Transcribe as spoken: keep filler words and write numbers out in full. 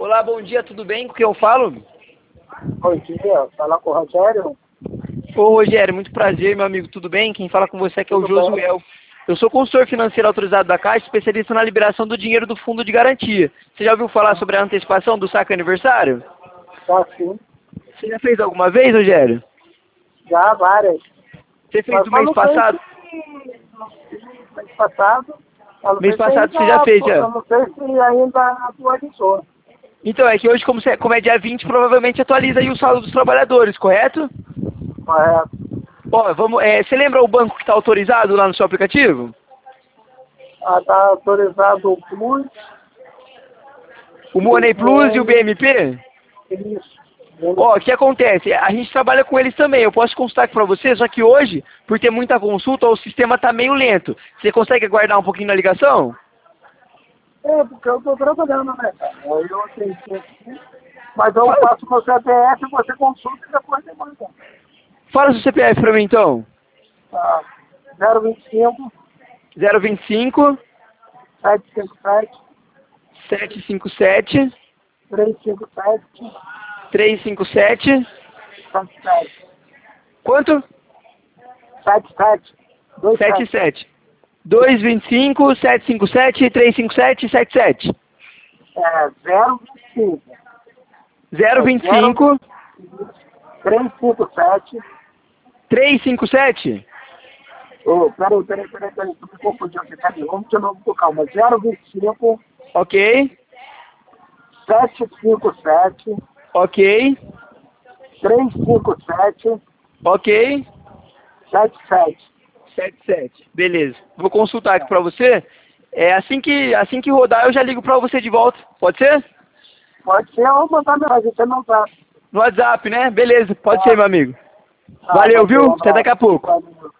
Olá, bom dia, tudo bem? Com quem eu falo? Bom dia, fala com o Rogério. Ô Rogério, muito prazer, meu amigo, tudo bem? Quem fala com você aqui é o Tudo bem? Josuel. Eu sou consultor financeiro autorizado da Caixa, especialista na liberação do dinheiro do fundo de garantia. Você já ouviu falar sobre a antecipação do saque aniversário? Tá sim, Você já fez alguma vez, Rogério? já várias. Você fez Mas no só mês não passado? sei se mês passado. Eu não Mês sei se passado você ainda, já fez, eu já? não sei se ainda atualizou. Então, é que hoje, como, você- como é dia vinte, provavelmente atualiza aí o saldo dos trabalhadores, correto? Correto. Ó, vamos, é, você lembra o banco que está autorizado lá no seu aplicativo? Ah, tá autorizado o Plus, O Money Plus e o B M P? isso. Ó, o que acontece? A gente trabalha com eles também. Eu posso consultar aqui para você, só que hoje, por ter muita consulta, o sistema está meio lento. Você consegue aguardar um pouquinho na ligação? É, porque eu tô trabalhando, né, cara? Aí eu tenho que aqui. Mas eu Fala, passo meu C P F, você consulta e depois você manda. fala seu C P F para mim, então. Tá. zero vinte e cinco, zero vinte e cinco, sete cinco sete, sete cinco sete, três cinco sete, três cinco sete. sete sete. Quanto? sete sete. dois sete sete. sete. dois vinte e cinco, sete cinco sete, três cinco sete, sete sete. É zero vinte e cinco. zero É vinte e zero cinco, três cinco sete. três cinco sete. Ô, peraí, peraí, peraí, peraí, tu me confundiu aqui, peraí, vamos de novo com calma. zero vinte e cinco, Ok, sete cinco sete, ok, três cinco sete, ok. sete sete. sete sete. Beleza. Vou consultar aqui pra você. É assim que assim que rodar eu já ligo pra você de volta. Pode ser? Pode ser ou mandar mensagem, você não tá. No WhatsApp, né? Beleza. Pode ser, Tá, meu amigo. tá, Valeu, valeu, um viu? Até daqui abraço. a pouco. Valeu.